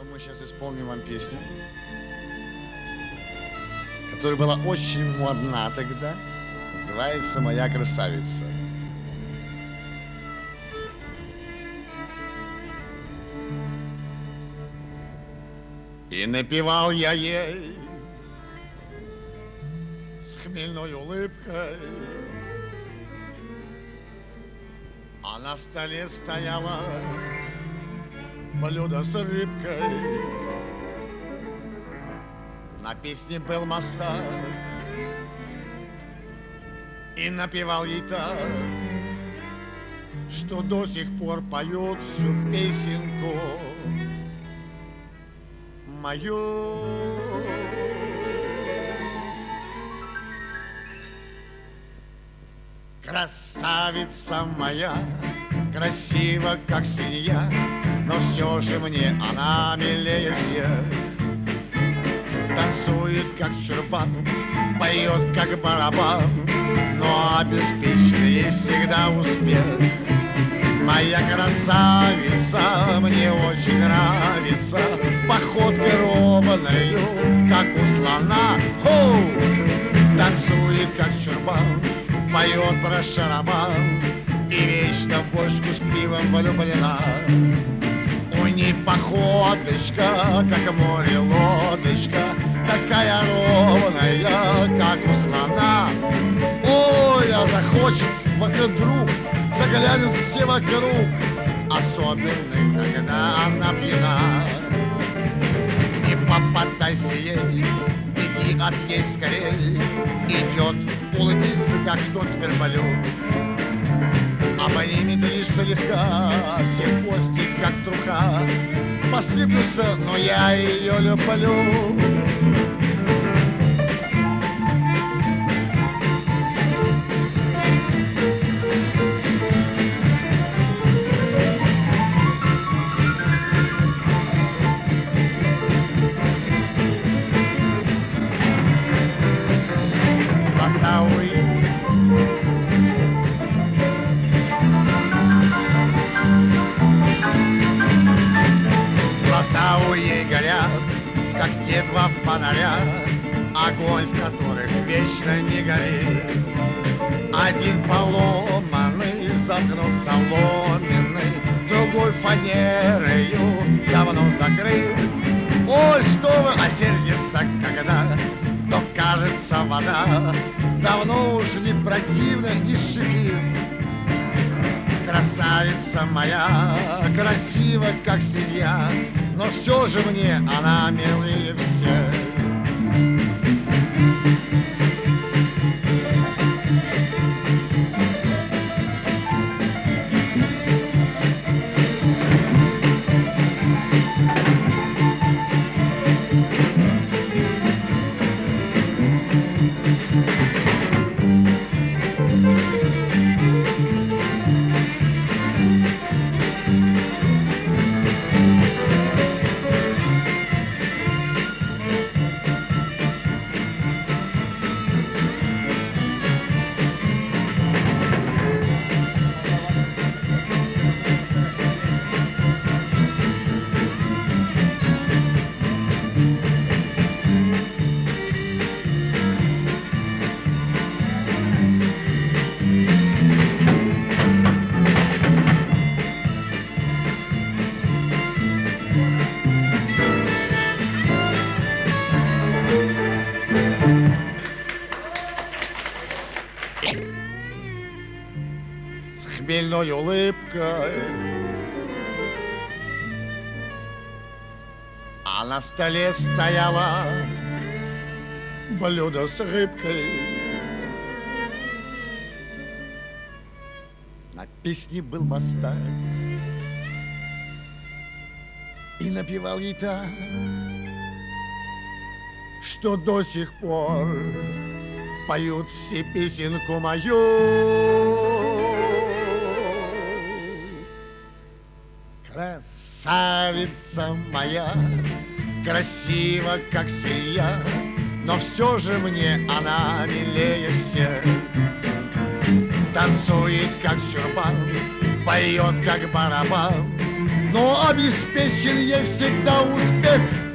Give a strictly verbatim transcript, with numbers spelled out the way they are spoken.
что мы сейчас исполним вам песню, которая была очень модна тогда. Называется «Моя красавица». И напевал я ей с хмельной улыбкой, а на столе стояла блюдо с рыбкой. На песне был мастак, и напевал ей так, что до сих пор поет всю песенку мою. Красавица моя, красива, как свинья, но все же мне она милее всех. Танцует, как чурбан, поет, как барабан, но обеспечен ей всегда успех. Моя красавица мне очень нравится, походкой ровною, как у слона. Хоу! Танцует, как чурбан, поет про шарабан и вечно в бочку с пивом влюблена. У ней походочка, как море лодочка, такая ровная, как у слона. Ой, а захочет вокруг, заглянут все вокруг, особенно когда она пьяна. Не попадайся ей, беги от ей скорей, идет, улыбится, как тот верблюд. Обнимет лишь слегка, все кости, как труха, посыплются, но я ее люблю. Глаза у ей горят, как те два фонаря, огонь в которых вечно не горит. Один поломанный, заткнут соломенный, другой фанерою давно закрыт. Ой, что вы, а сердится, когда, то кажется вода давно уж не противно, не шипит. Красавица моя, красива, как свинья, но все же мне она милее всех. Хмельной улыбкой, а на столе стояла блюдо с рыбкой. На песне был мастак, и напевал ей так, что до сих пор поют все песенку мою. Красавица моя, красива, как свинья, но все же мне она милее всех. Танцует, как чурбан, поет, как барабан, но обеспечен ей всегда успех.